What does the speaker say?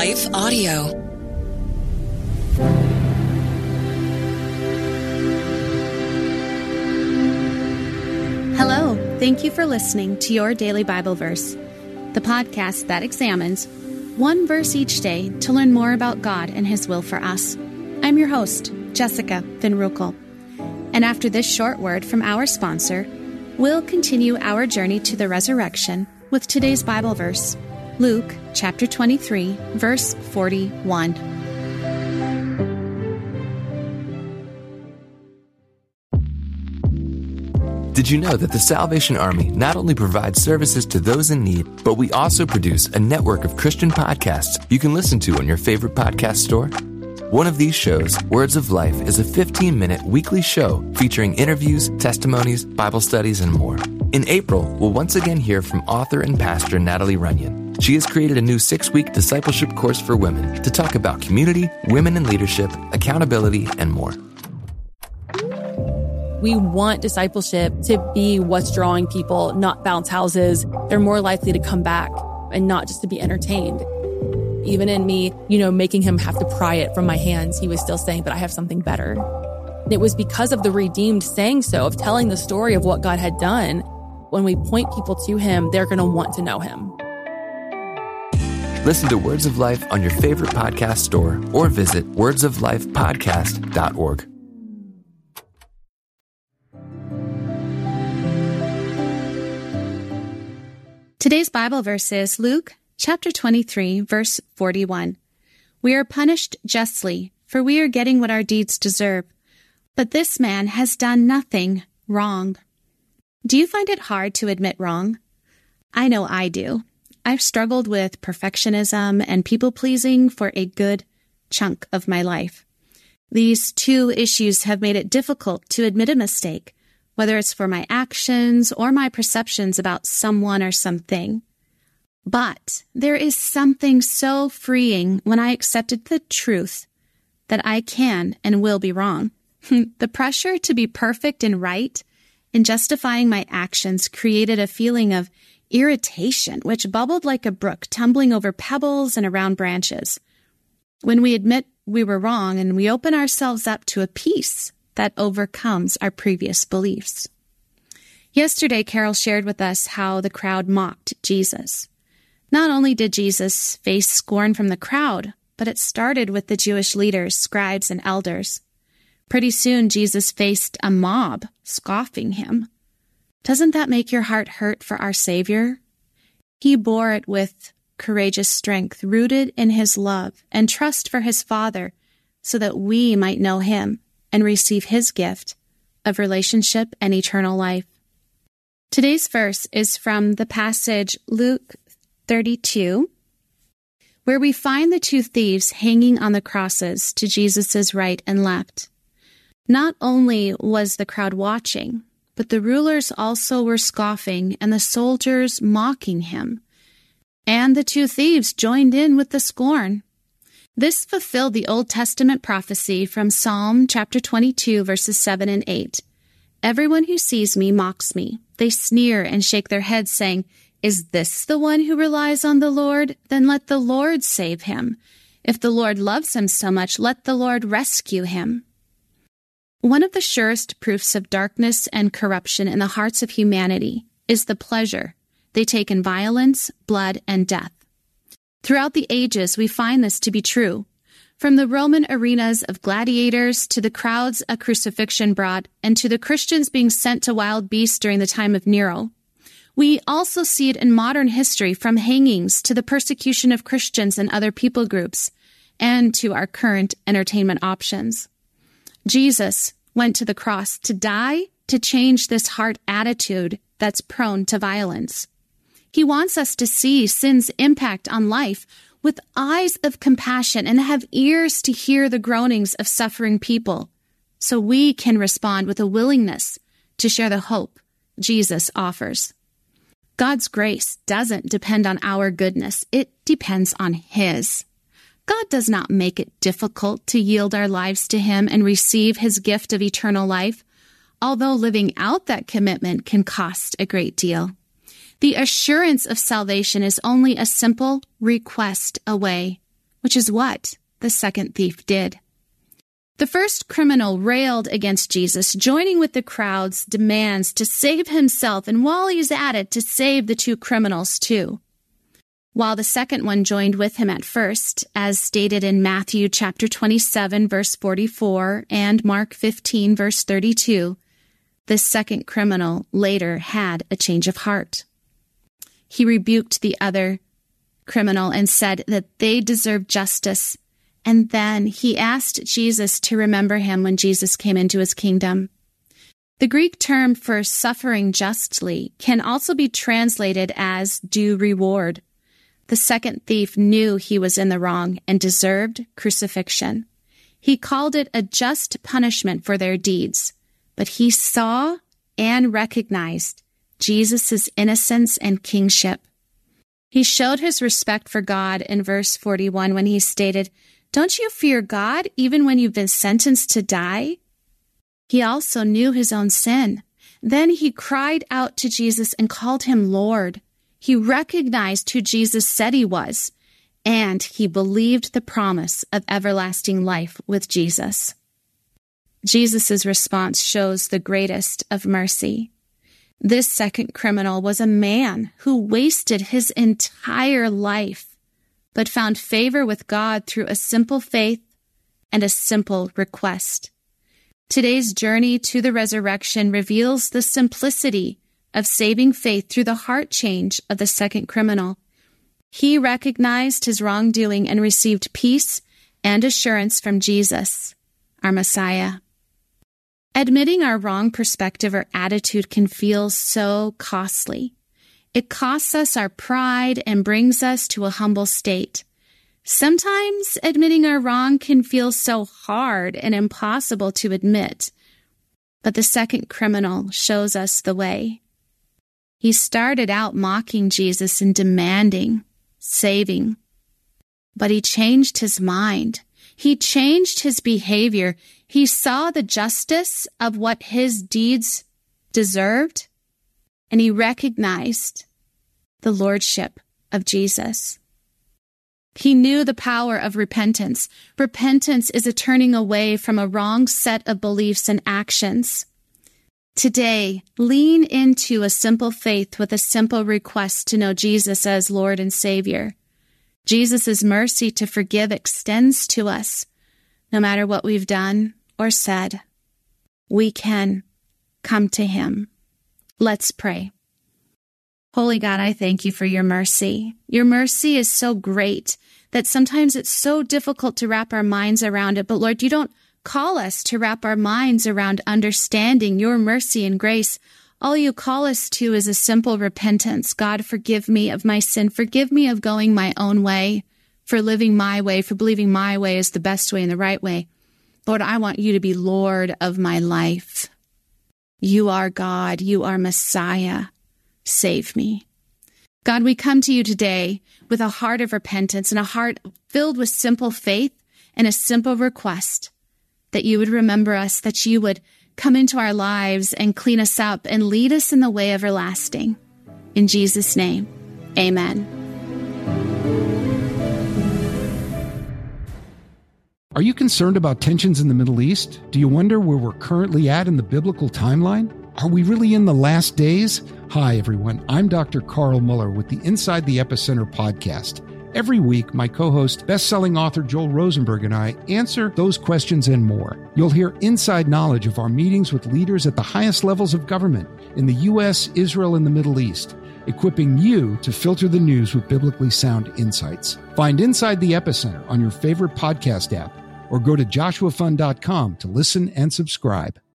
Life Audio. Hello, thank you for listening to Your Daily Bible Verse, the podcast that examines one verse each day to learn more about God and His will for us. I'm your host, Jessica Van Ruckel. And after this short word from our sponsor, we'll continue our journey to the resurrection with today's Bible verse, Luke chapter 23, verse 41. Did you know that the Salvation Army not only provides services to those in need, but we also produce a network of Christian podcasts you can listen to on your favorite podcast store? One of these shows, Words of Life, is a 15-minute weekly show featuring interviews, testimonies, Bible studies, and more. In April, we'll once again hear from author and pastor Natalie Runyon. She has created a new 6-week discipleship course for women to talk about community, women in leadership, accountability, and more. We want discipleship to be what's drawing people, not bounce houses. They're more likely to come back and not just to be entertained. Even in me, making him have to pry it from my hands, he was still saying, but I have something better. And it was because of the redeemed saying so, of telling the story of what God had done. When we point people to him, they're going to want to know him. Listen to Words of Life on your favorite podcast store or visit wordsoflifepodcast.org. Today's Bible verse is Luke chapter 23, verse 41. We are punished justly, for we are getting what our deeds deserve. But this man has done nothing wrong. Do you find it hard to admit wrong? I know I do. I've struggled with perfectionism and people-pleasing for a good chunk of my life. These two issues have made it difficult to admit a mistake, whether it's for my actions or my perceptions about someone or something. But there is something so freeing when I accepted the truth that I can and will be wrong. The pressure to be perfect and right in justifying my actions created a feeling of irritation, which bubbled like a brook tumbling over pebbles and around branches. When we admit we were wrong and we open ourselves up to a peace that overcomes our previous beliefs. Yesterday, Carol shared with us how the crowd mocked Jesus. Not only did Jesus face scorn from the crowd, but it started with the Jewish leaders, scribes, and elders. Pretty soon, Jesus faced a mob scoffing him. Doesn't that make your heart hurt for our Savior? He bore it with courageous strength, rooted in his love and trust for his Father, so that we might know him and receive his gift of relationship and eternal life. Today's verse is from the passage Luke 32, where we find the two thieves hanging on the crosses to Jesus' right and left. Not only was the crowd watching, but the rulers also were scoffing and the soldiers mocking him. And the two thieves joined in with the scorn. This fulfilled the Old Testament prophecy from Psalm chapter 22, verses 7 and 8. Everyone who sees me mocks me. They sneer and shake their heads, saying, "Is this the one who relies on the Lord? Then let the Lord save him. If the Lord loves him so much, let the Lord rescue him." One of the surest proofs of darkness and corruption in the hearts of humanity is the pleasure they take in violence, blood, and death. Throughout the ages, we find this to be true. From the Roman arenas of gladiators to the crowds a crucifixion brought, and to the Christians being sent to wild beasts during the time of Nero. We also see it in modern history, from hangings to the persecution of Christians and other people groups, and to our current entertainment options. Jesus went to the cross to die to change this heart attitude that's prone to violence. He wants us to see sin's impact on life with eyes of compassion and have ears to hear the groanings of suffering people, so we can respond with a willingness to share the hope Jesus offers. God's grace doesn't depend on our goodness. It depends on His. God does not make it difficult to yield our lives to Him and receive His gift of eternal life, although living out that commitment can cost a great deal. The assurance of salvation is only a simple request away. which is what the second thief did. The first criminal railed against Jesus, joining with the crowd's demands to save himself, and while he's at it, to save the two criminals too. While the second one joined with him at first, as stated in Matthew chapter 27, verse 44, and Mark 15, verse 32, this second criminal later had a change of heart. He rebuked the other criminal and said that they deserved justice, and then he asked Jesus to remember him when Jesus came into his kingdom. The Greek term for suffering justly can also be translated as due reward. The second thief knew he was in the wrong and deserved crucifixion. He called it a just punishment for their deeds, but he saw and recognized Jesus' innocence and kingship. He showed his respect for God in verse 41 when he stated, "Don't you fear God even when you've been sentenced to die?" He also knew his own sin. Then he cried out to Jesus and called him Lord. He recognized who Jesus said he was, and he believed the promise of everlasting life with Jesus. Jesus' response shows the greatest of mercy. This second criminal was a man who wasted his entire life, but found favor with God through a simple faith and a simple request. Today's journey to the resurrection reveals the simplicity of saving faith through the heart change of the second criminal. He recognized his wrongdoing and received peace and assurance from Jesus, our Messiah. Admitting our wrong perspective or attitude can feel so costly. It costs us our pride and brings us to a humble state. Sometimes admitting our wrong can feel so hard and impossible to admit, but the second criminal shows us the way. He started out mocking Jesus and demanding saving, but he changed his mind. He changed his behavior. He saw the justice of what his deeds deserved, and he recognized the lordship of Jesus. He knew the power of repentance. Repentance is a turning away from a wrong set of beliefs and actions. Today, lean into a simple faith with a simple request to know Jesus as Lord and Savior. Jesus' mercy to forgive extends to us, no matter what we've done or said. We can come to him. Let's pray. Holy God, I thank you for your mercy. Your mercy is so great that sometimes it's so difficult to wrap our minds around it. But Lord, you don't call us to wrap our minds around understanding your mercy and grace. All you call us to is a simple repentance. God, forgive me of my sin. Forgive me of going my own way, for living my way, for believing my way is the best way and the right way. Lord, I want you to be Lord of my life. You are God. You are Messiah. Save me. God, we come to you today with a heart of repentance and a heart filled with simple faith and a simple request that you would remember us, that you would come into our lives and clean us up and lead us in the way everlasting. In Jesus' name, amen. Are you concerned about tensions in the Middle East? Do you wonder where we're currently at in the biblical timeline? Are we really in the last days? Hi, everyone. I'm Dr. Carl Muller with the Inside the Epicenter podcast. Every week, my co-host, best-selling author Joel Rosenberg and I answer those questions and more. You'll hear inside knowledge of our meetings with leaders at the highest levels of government in the U.S., Israel, and the Middle East, equipping you to filter the news with biblically sound insights. Find Inside the Epicenter on your favorite podcast app or go to joshuafund.com to listen and subscribe.